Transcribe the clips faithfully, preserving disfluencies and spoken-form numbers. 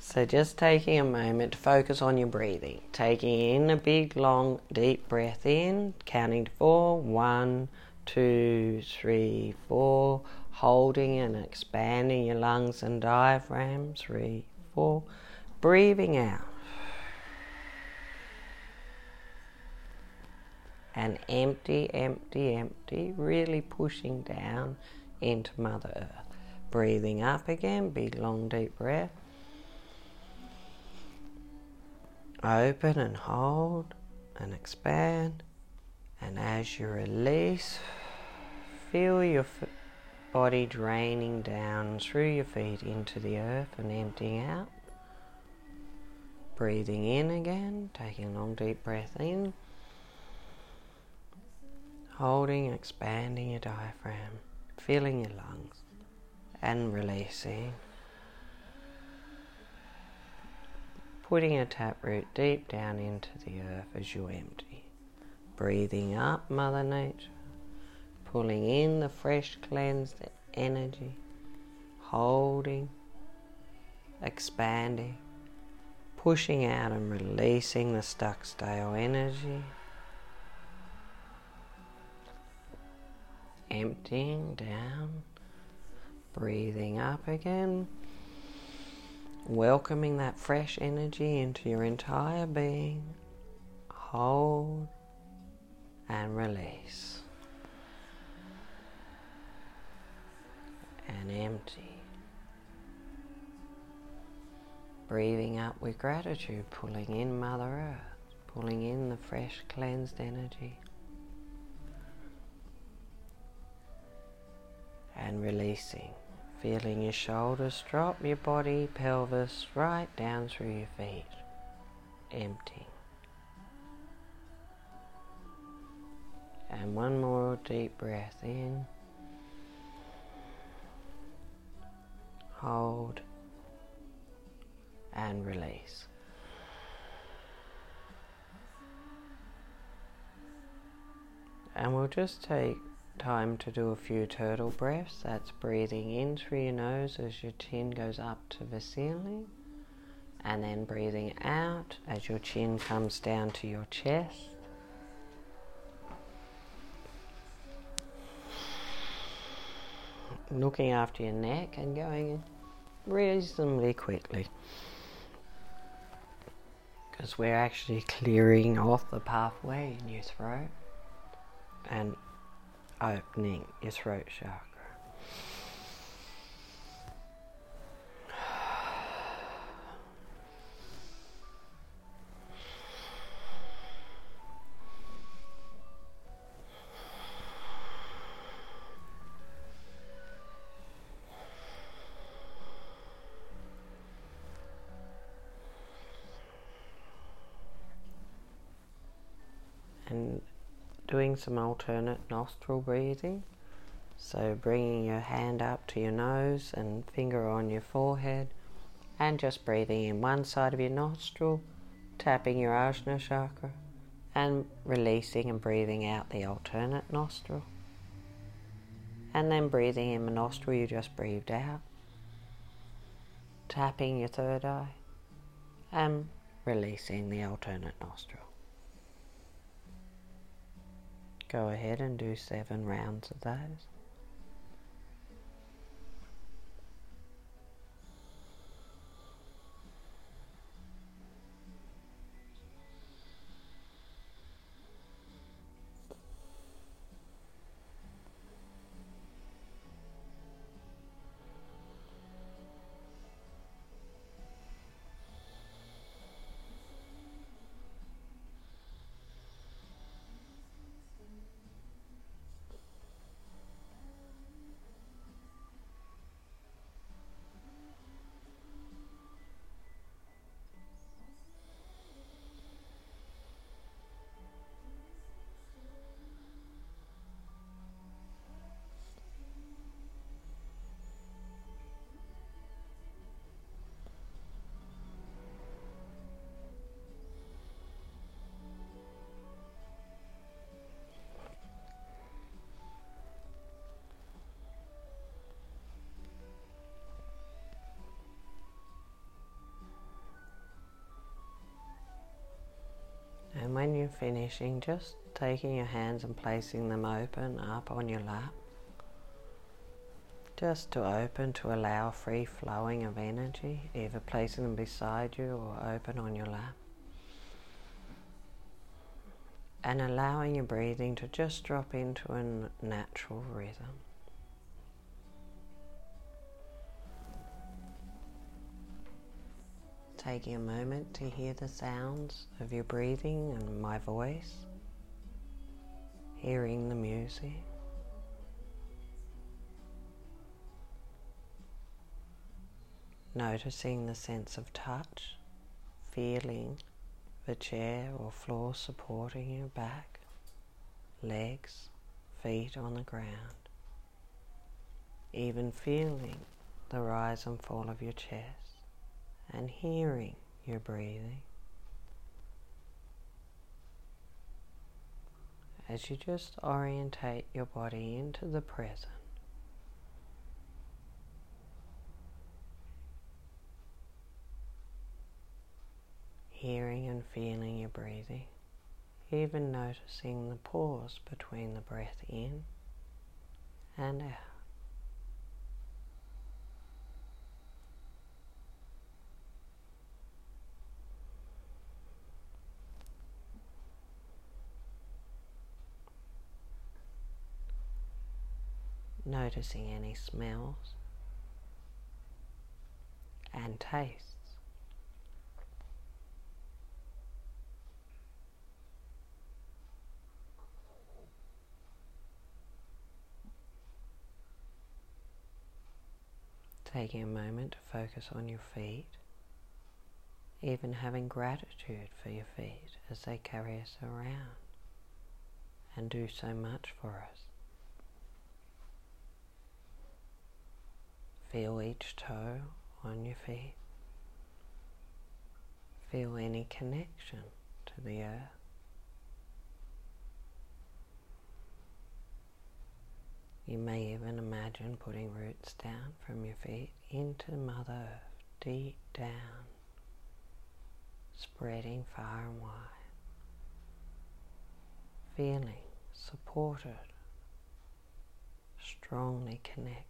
So just taking a moment to focus on your breathing. Taking in a big, long, deep breath in, counting to four. One, two, three, four. Holding and expanding your lungs and diaphragm. Three, four. Breathing out. And empty, empty, empty. Really pushing down into Mother Earth. Breathing up again. Big, long, deep breath. Open and hold and expand, and as you release, feel your f- body draining down through your feet into the earth and emptying out. Breathing in again, taking a long deep breath in, holding, expanding your diaphragm, filling your lungs, and releasing. Putting a taproot deep down into the earth as you empty. Breathing up, Mother Nature. Pulling in the fresh, cleansed energy. Holding. Expanding. Pushing out and releasing the stuck, stale energy. Emptying down. Breathing up again. Welcoming that fresh energy into your entire being. Hold and release. And empty. Breathing up with gratitude, pulling in Mother Earth, pulling in the fresh, cleansed energy. And releasing. Feeling your shoulders drop, your body, pelvis, right down through your feet. Empty. And one more deep breath in. Hold. And release. And we'll just take time to do a few turtle breaths. That's breathing in through your nose as your chin goes up to the ceiling, and then breathing out as your chin comes down to your chest. Looking after your neck and going reasonably quickly, because we're actually clearing off the pathway in your throat and opening your throat chakra. And doing some alternate nostril breathing. So bringing your hand up to your nose and finger on your forehead, and just breathing in one side of your nostril, tapping your Ajna chakra, and releasing and breathing out the alternate nostril. And then breathing in the nostril you just breathed out, tapping your third eye, and releasing the alternate nostril. Go ahead and do seven rounds of those. when you're finishing, just taking your hands and placing them open up on your lap, just to open, to allow free flowing of energy, either placing them beside you or open on your lap. And allowing your breathing to just drop into a natural rhythm. Taking a moment to hear the sounds of your breathing and my voice, hearing the music. Noticing the sense of touch, feeling the chair or floor supporting your back, legs, feet on the ground. Even feeling the rise and fall of your chest and hearing your breathing. As you just orientate your body into the present. Hearing and feeling your breathing, even noticing the pause between the breath in and out. Noticing any smells and tastes. Taking a moment to focus on your feet, even having gratitude for your feet as they carry us around and do so much for us. Feel each toe on your feet. Feel any connection to the earth. You may even imagine putting roots down from your feet into Mother Earth, deep down, spreading far and wide, feeling supported, strongly connected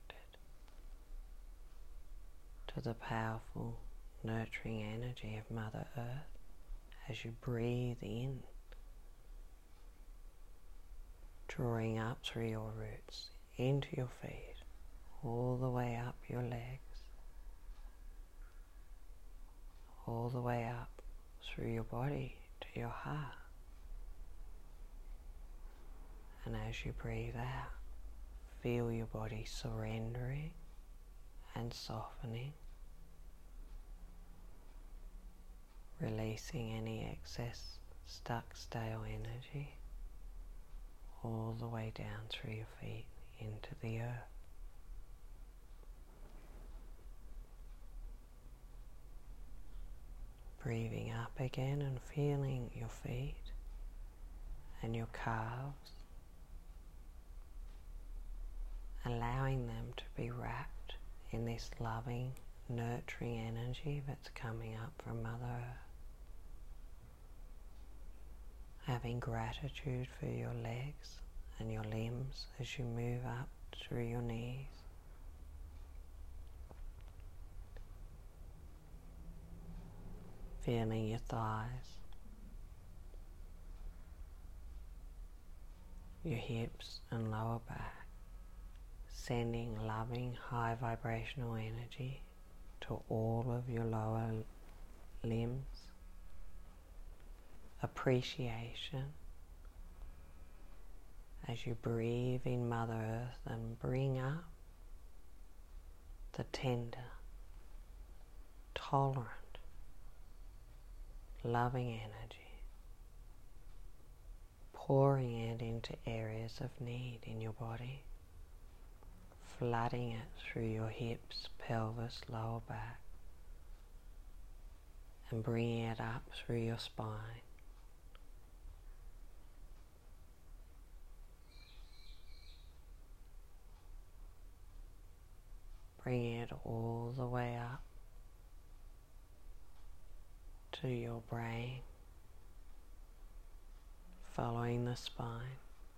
to the powerful, nurturing energy of Mother Earth as you breathe in, drawing up through your roots into your feet, all the way up your legs, all the way up through your body to your heart. And as you breathe out, feel your body surrendering and softening, releasing any excess stuck stale energy all the way down through your feet into the earth. Breathing up again and feeling your feet and your calves, allowing them to be wrapped in this loving, nurturing energy that's coming up from Mother Earth. Having gratitude for your legs and your limbs as you move up through your knees. Feeling your thighs, your hips and lower back, sending loving high vibrational energy to all of your lower limbs. Appreciation as you breathe in Mother Earth and bring up the tender, tolerant, loving energy, pouring it into areas of need in your body, flooding it through your hips, pelvis, lower back, and bringing it up through your spine. Bringing it all the way up to your brain, following the spine,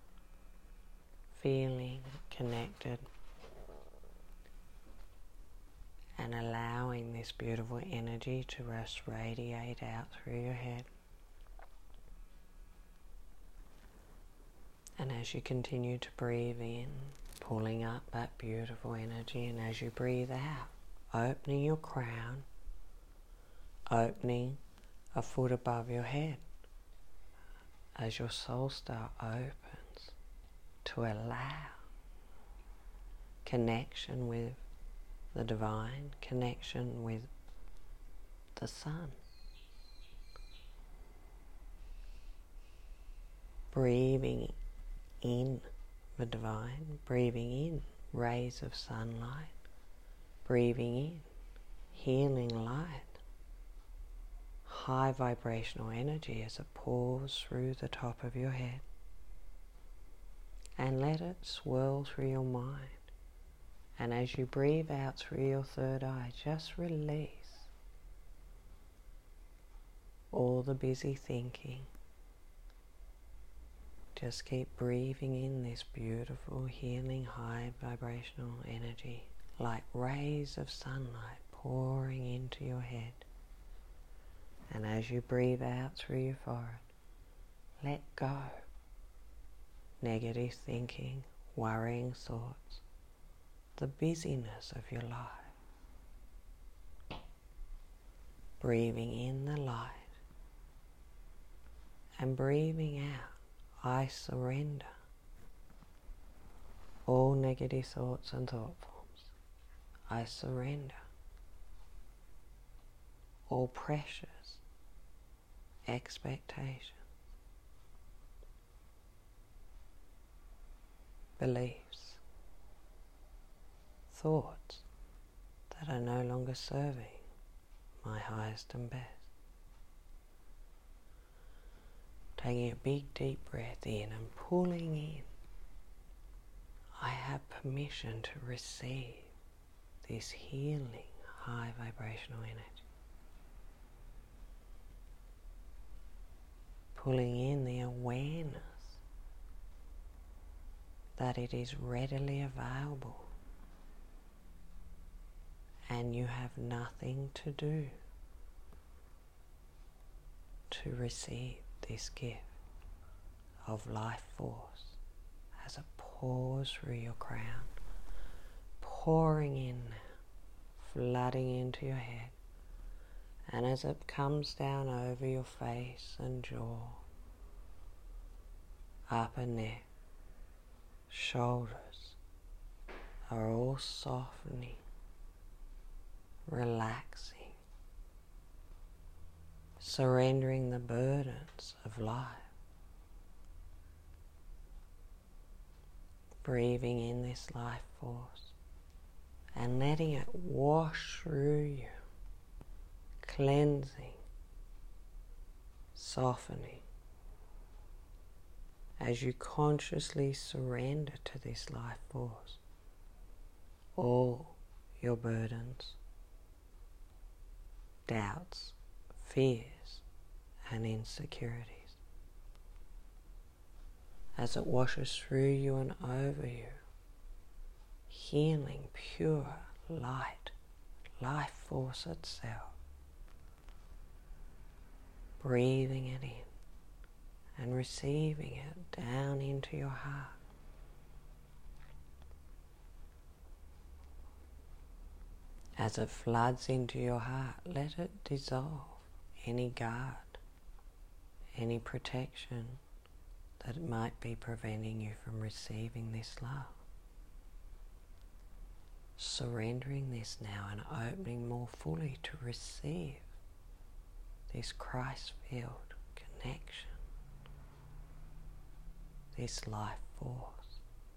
feeling connected and allowing this beautiful energy to just radiate out through your head. And as you continue to breathe in, pulling up that beautiful energy, and as you breathe out, opening your crown, opening a foot above your head, as your soul star opens to allow connection with the divine, connection with the sun. Breathing in the divine, breathing in rays of sunlight, breathing in healing light, high vibrational energy as it pours through the top of your head, and let it swirl through your mind. And as you breathe out through your third eye, just release all the busy thinking. Just keep breathing in this beautiful, healing, high vibrational energy, like rays of sunlight pouring into your head. And as you breathe out through your forehead, let go negative thinking, worrying thoughts, the busyness of your life. Breathing in the light and breathing out, I surrender all negative thoughts and thought forms. I surrender all pressures, expectations, beliefs, thoughts that are no longer serving my highest and best. Taking a big deep breath in and pulling in, I have permission to receive this healing high vibrational energy. Pulling in the awareness that it is readily available and you have nothing to do to receive this gift of life force as it pours through your crown, pouring in now, flooding into your head, and as it comes down over your face and jaw, upper neck, shoulders are all softening, relaxing, surrendering the burdens of life. Breathing in this life force and letting it wash through you, cleansing, softening, as you consciously surrender to this life force all your burdens, doubts, fears and insecurities. As it washes through you and over you, healing, pure light, life force itself. Breathing it in and receiving it down into your heart. As it floods into your heart, let it dissolve any guard, any protection that it might be preventing you from receiving this love. Surrendering this now and opening more fully to receive this Christ-filled connection, this life force,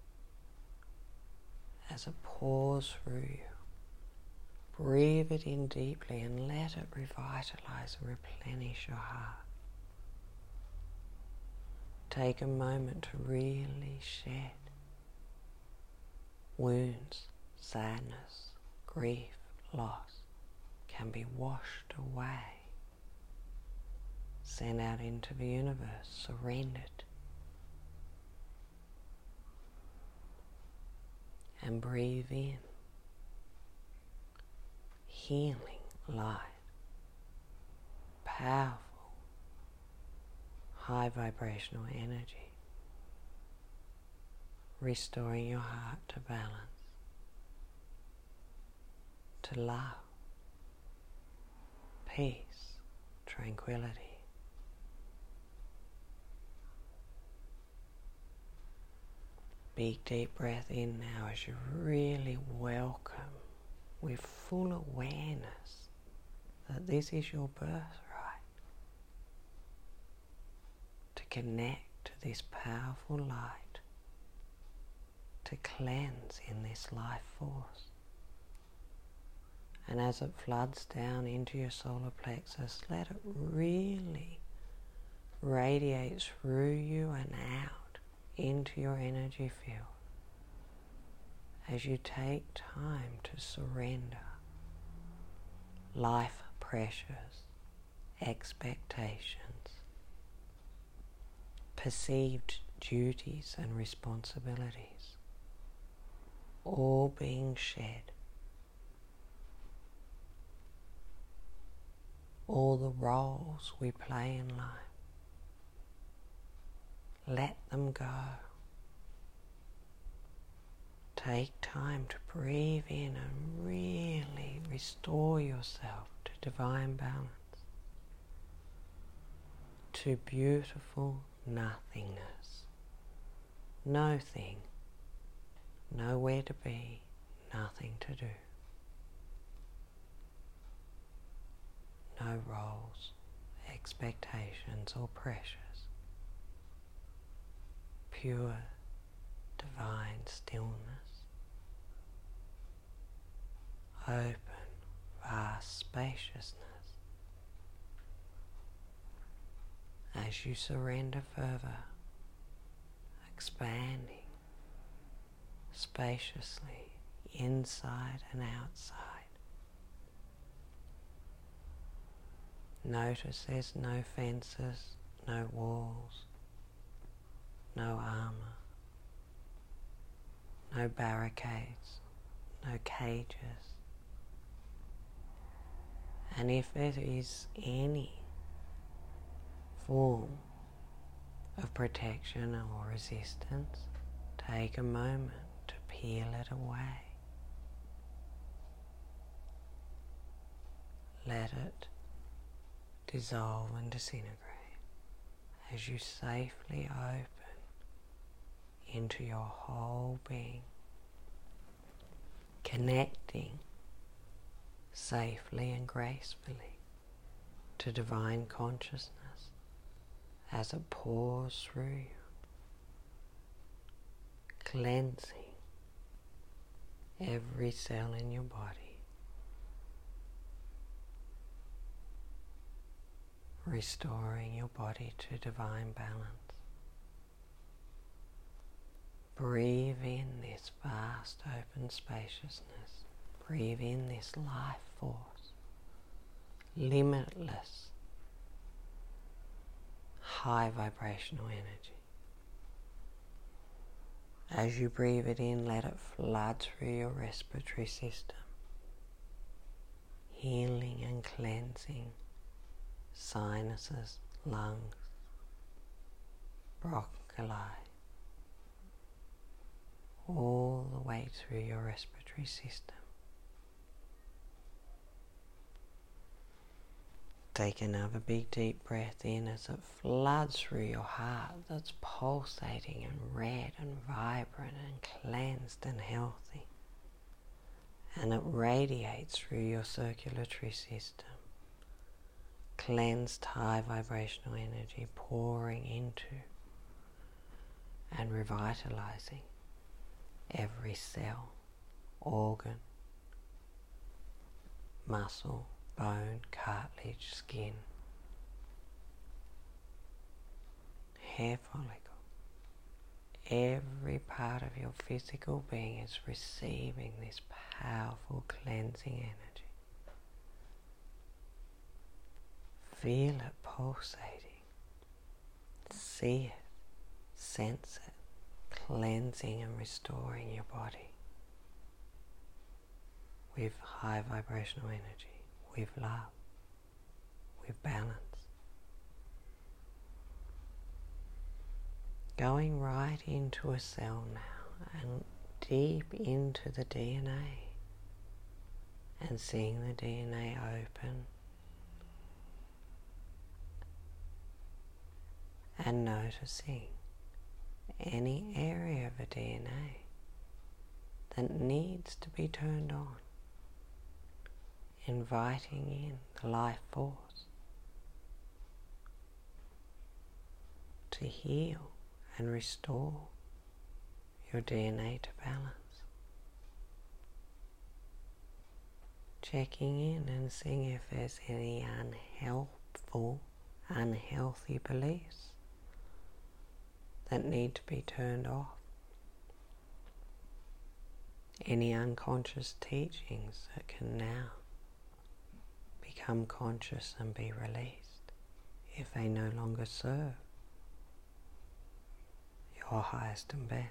as it pours through you. Breathe it in deeply and let it revitalize and replenish your heart. Take a moment to really shed wounds, sadness, grief, loss can be washed away, sent out into the universe, surrendered and breathe in healing light, powerful, high vibrational energy, restoring your heart to balance, to love, peace, tranquility. Big deep breath in now as you really welcome with full awareness that this is your birthright, to connect to this powerful light, to cleanse in this life force. And as it floods down into your solar plexus, let it really radiate through you and out into your energy field as you take time to surrender life pressures, expectations, perceived duties and responsibilities, all being shed. All the roles we play in life, let them go. Take time to breathe in and really restore yourself to divine balance, to beautiful nothingness. No thing, nowhere to be, nothing to do. No roles, expectations or pressures. Pure, divine stillness. Open, vast spaciousness. As you surrender further, expanding spaciously inside and outside. Notice there's no fences, no walls, no armor, no barricades, no cages. And if there is any form of protection or resistance, take a moment to peel it away. Let it dissolve and disintegrate as you safely open into your whole being, connecting safely and gracefully to divine consciousness as it pours through you, cleansing every cell in your body, restoring your body to divine balance. Breathe in this vast open spaciousness. Breathe in this life force, limitless, high vibrational energy. As you breathe it in, let it flood through your respiratory system, healing and cleansing sinuses, lungs, bronchi, all the way through your respiratory system. Take another big deep breath in as it floods through your heart that's pulsating and red and vibrant and cleansed and healthy. And it radiates through your circulatory system. Cleansed high vibrational energy pouring into and revitalizing every cell, organ, muscle, bone, cartilage, skin, hair follicle. Every part of your physical being is receiving this powerful cleansing energy. Feel it pulsating, see it, sense it, cleansing and restoring your body. with high vibrational energy, with love, with balance. Going right into a cell now and deep into the D N A and seeing the D N A open and noticing any area of the D N A that needs to be turned on, inviting in the life force to heal and restore your D N A to balance. Checking in and seeing if there's any unhelpful, unhealthy beliefs that need to be turned off. Any unconscious teachings that can now become conscious and be released if they no longer serve your highest and best.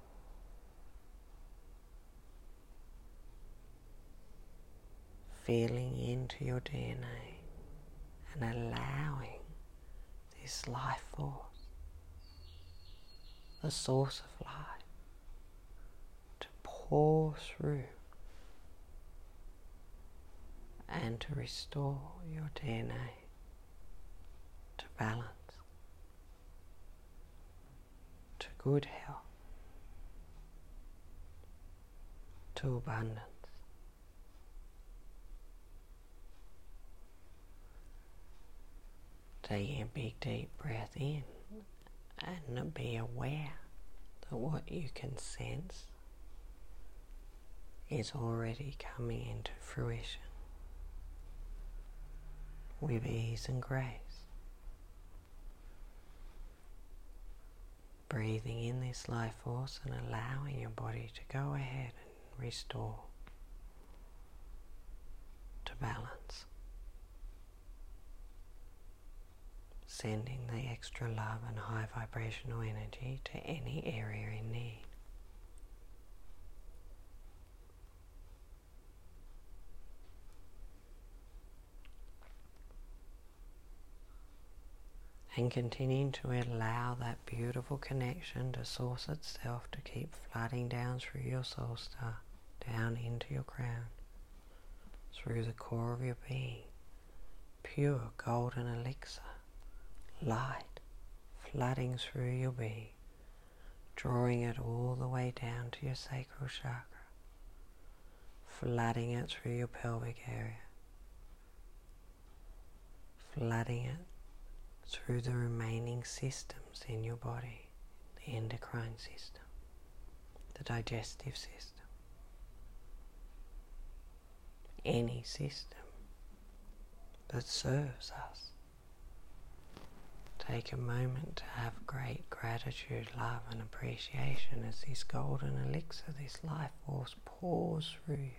Feeling into your D N A and allowing this life force, the source of life, to pour through and to restore your D N A to balance, to good health, to abundance. Taking a big deep breath in and be aware that what you can sense is already coming into fruition with ease and grace. Breathing in this life force and allowing your body to go ahead and restore to balance. Sending the extra love and high vibrational energy to any area in need. And continuing to allow that beautiful connection to source itself to keep flooding down through your soul star, down into your crown, through the core of your being, pure golden elixir, light flooding through your being, drawing it all the way down to your sacral chakra, flooding it through your pelvic area, flooding it through the remaining systems in your body, the endocrine system, the digestive system, any system that serves us. Take a moment to have great gratitude, love and appreciation as this golden elixir, this life force pours through you.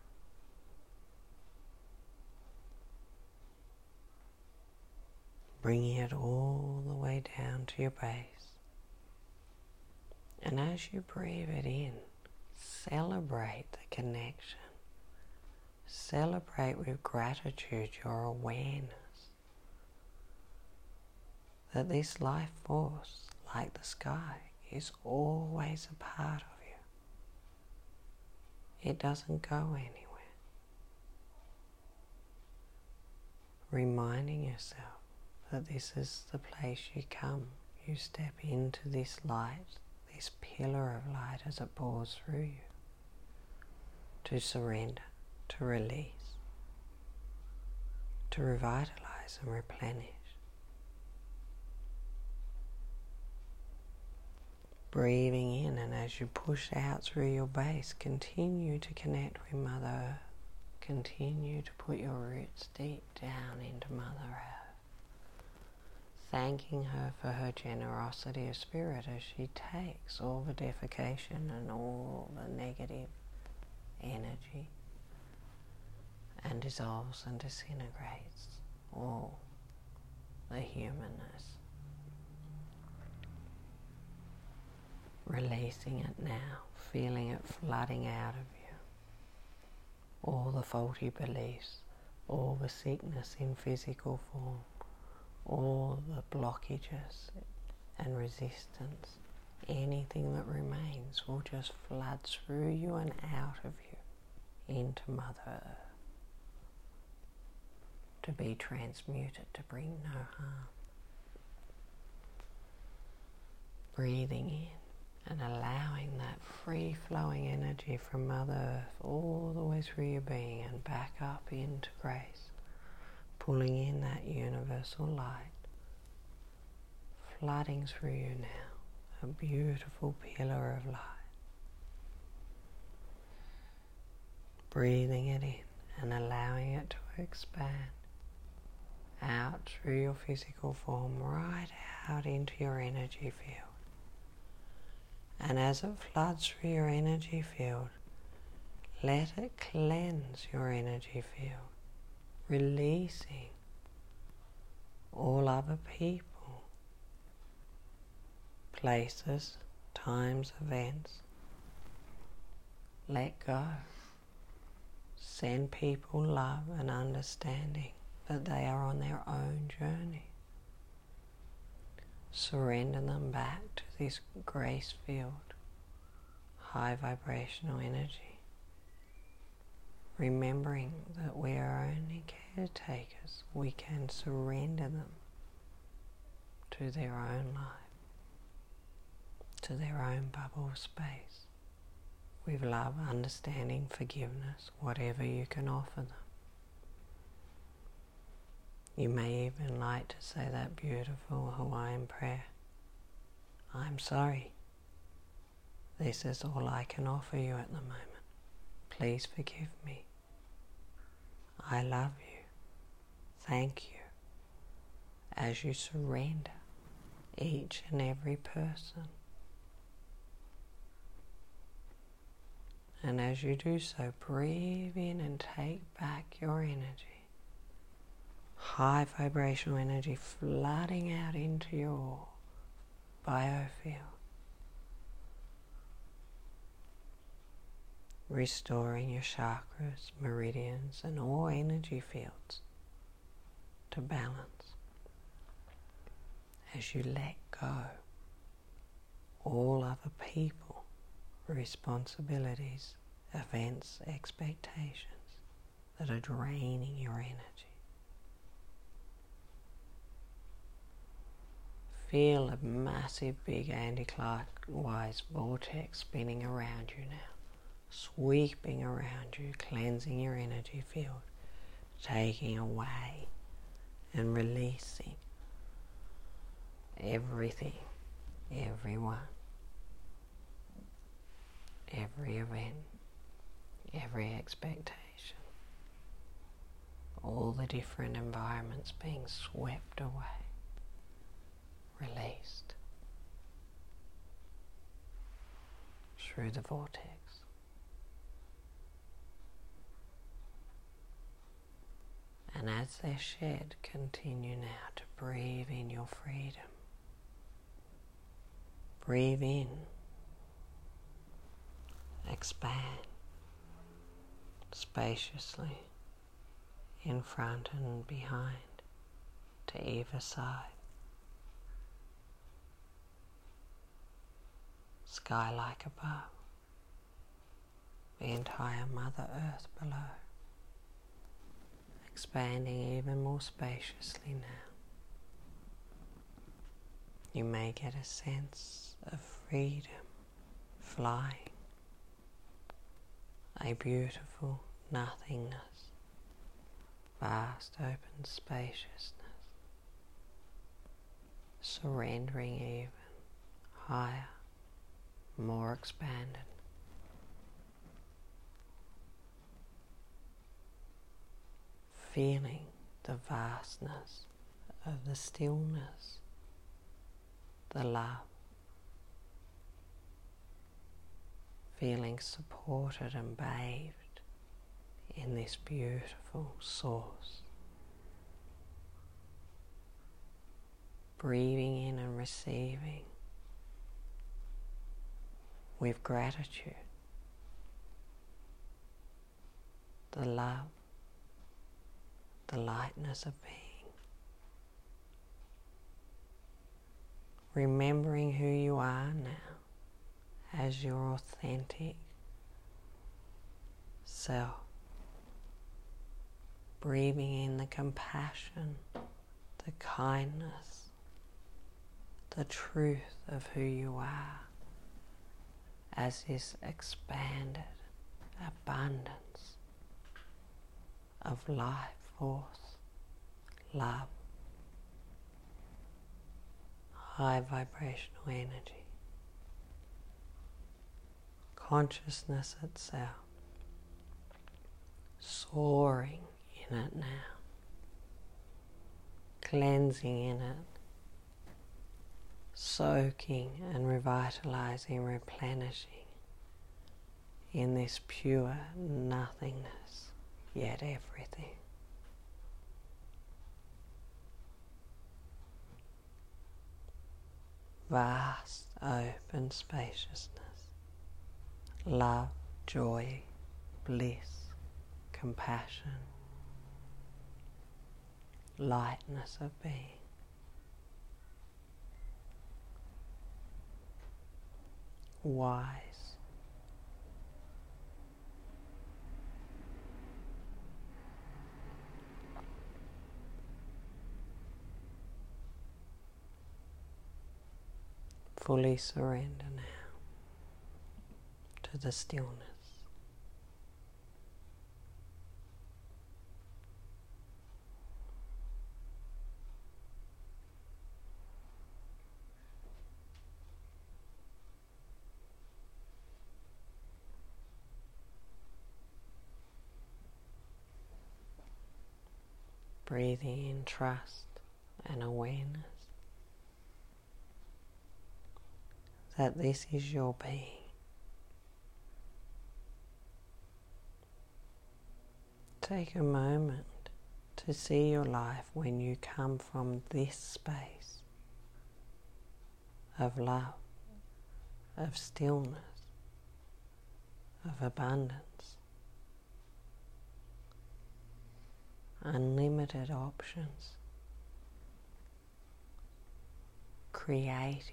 Bringing it all the way down to your base. And as you breathe it in, celebrate the connection. Celebrate with gratitude your awareness that this life force, like the sky, is always a part of you. It doesn't go anywhere. Reminding yourself that this is the place you come. You step into this light, this pillar of light as it pours through you, to surrender, to release, to revitalize and replenish. Breathing in, and as you push out through your base, continue to connect with Mother Earth. Continue to put your roots deep down into Mother Earth, thanking her for her generosity of spirit as she takes all the defecation and all the negative energy and dissolves and disintegrates all the humanness. Releasing it now, feeling it flooding out of you. all the faulty beliefs, all the sickness in physical form, all the blockages and resistance, anything that remains will just flood through you and out of you into Mother Earth to be transmuted, to bring no harm. Breathing in and allowing that free-flowing energy from Mother Earth all the way through your being and back up into grace, pulling in that universal light, flooding through you now, a beautiful pillar of light. Breathing it in and allowing it to expand out through your physical form, right out into your energy field. And as it floods through your energy field, let it cleanse your energy field, releasing all other people, places, times, events. Let go. Send people love and understanding that they are on their own journey. Surrender them back to this grace field, high vibrational energy, remembering that we are only caretakers. We can surrender them to their own life, to their own bubble of space, with love, understanding, forgiveness, whatever you can offer them. You may even like to say that beautiful Hawaiian prayer. I'm sorry. This is all I can offer you at the moment. Please forgive me. I love you. Thank you. As you surrender each and every person. And as you do so, breathe in and take back your energy. High vibrational energy flooding out into your biofield, restoring your chakras, meridians, and all energy fields to balance. As you let go all other people, responsibilities, events, expectations that are draining your energy. Feel a massive, big anti-clockwise vortex spinning around you now, sweeping around you, cleansing your energy field, taking away and releasing everything, everyone, every event, every expectation, all the different environments being swept away. Released through the vortex. And as they're shed, continue now to breathe in your freedom. Breathe in, expand spaciously in front and behind to either side. Sky like above, the entire Mother Earth below, expanding even more spaciously now. You may get a sense of freedom, flying, a beautiful nothingness, vast open spaciousness, surrendering even higher, more expanded. Feeling the vastness of the stillness, the love, feeling supported and bathed in this beautiful source. Breathing in and receiving with gratitude. the love, the lightness of being. Remembering who you are now as your authentic self. Breathing in the compassion, the kindness, the truth of who you are as this expanded abundance of life force, love, high vibrational energy, consciousness itself, soaring in it now, cleansing in it, soaking and revitalizing, replenishing in this pure nothingness, yet everything. Vast, open spaciousness, love, joy, bliss, compassion, lightness of being. Wise. Fully surrender now to the stillness. Breathing in trust and awareness that this is your being. Take a moment to see your life when you come from this space of love, of stillness, of abundance, unlimited options, creative,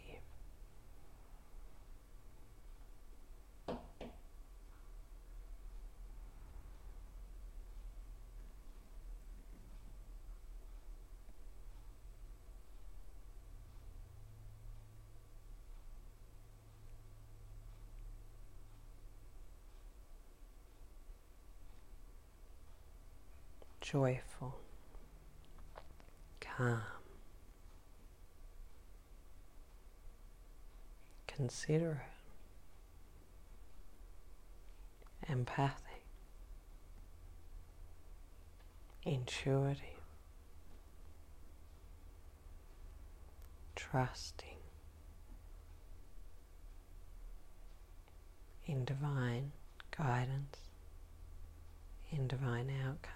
joyful, calm, considerate, empathic, intuitive, trusting in divine guidance, in divine outcome,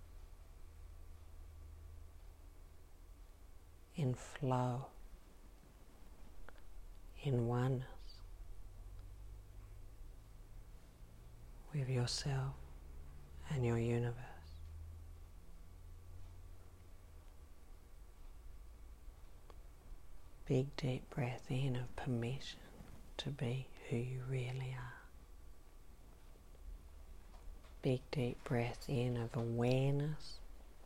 in flow, in oneness with yourself and your universe. Big deep breath in of permission to be who you really are. Big deep breath in of awareness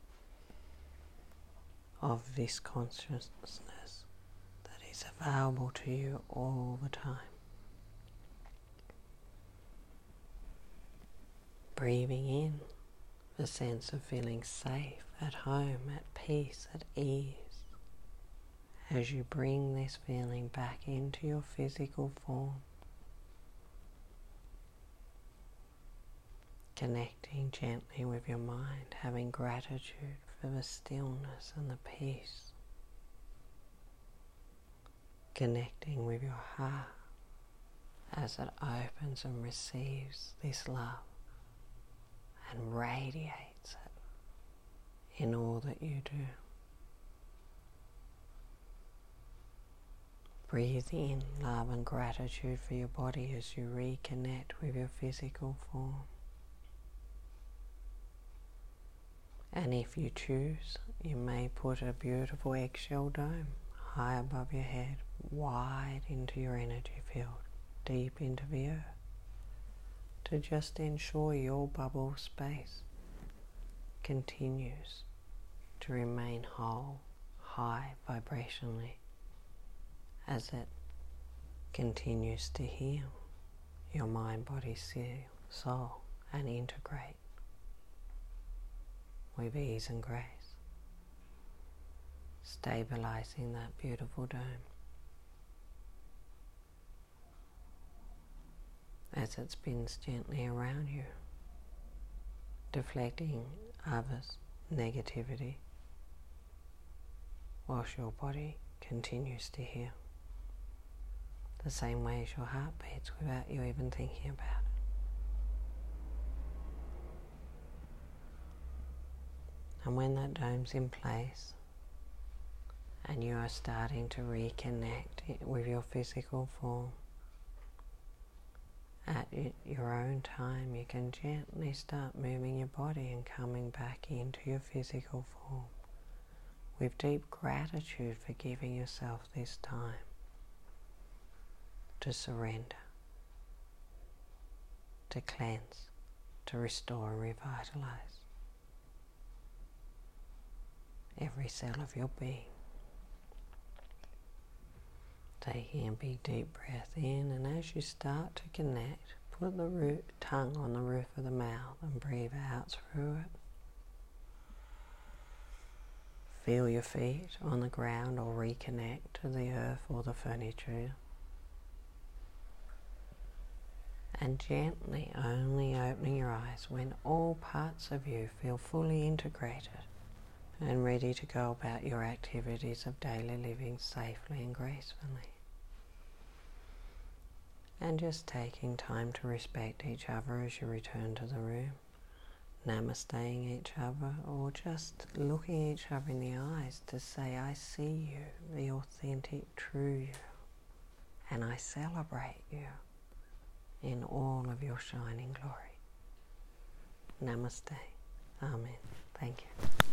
of this consciousness that is available to you all the time. Breathing in the sense of feeling safe, at home, at peace, at ease, as you bring this feeling back into your physical form. Connecting gently with your mind, having gratitude for the stillness and the peace. Connecting with your heart as it opens and receives this love and radiates it in all that you do. Breathe in love and gratitude for your body as you reconnect with your physical form. And if you choose, you may put a beautiful eggshell dome high above your head, wide into your energy field, deep into the earth, to just ensure your bubble space continues to remain whole, high vibrationally, as it continues to heal your mind, body, soul, and integrate with ease and grace, stabilizing that beautiful dome as it spins gently around you, deflecting others' negativity whilst your body continues to heal, the same way as your heart beats without you even thinking about it. And when that dome's in place and you are starting to reconnect with your physical form, at your own time you can gently start moving your body and coming back into your physical form with deep gratitude for giving yourself this time to surrender, to cleanse, to restore and revitalize every cell of your being. Taking a big deep breath in, and as you start to connect, put the root, tongue on the roof of the mouth and breathe out through it. Feel your feet on the ground or reconnect to the earth or the furniture. And gently only opening your eyes when all parts of you feel fully integrated and ready to go about your activities of daily living safely and gracefully. And just taking time to respect each other as you return to the room, namasteing each other, or just looking each other in the eyes to say, I see you, the authentic, true you, and I celebrate you in all of your shining glory. Namaste. Amen. Thank you.